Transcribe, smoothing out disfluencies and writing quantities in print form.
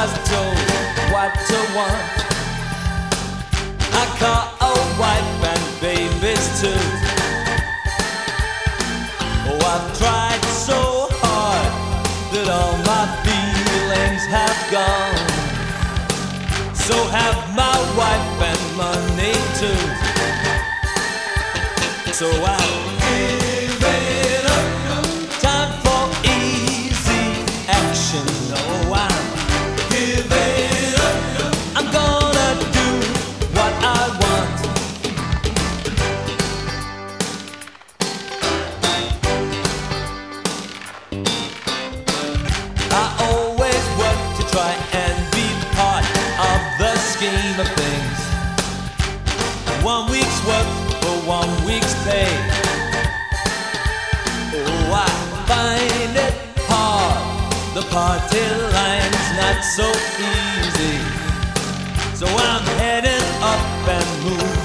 was told what to want. I caught a wife and babies too. Oh, I've tried so hard that all my feelings have gone. So have my wife and money too. So I give it up. Time for easy action. Oh, I'm giving up. I'm gonna do what I want. I always work to try and be part of the scheme of things. 1 week's work for 1 week's pay. Oh, I find it hard. The party line's not so easy. So I'm heading up and moving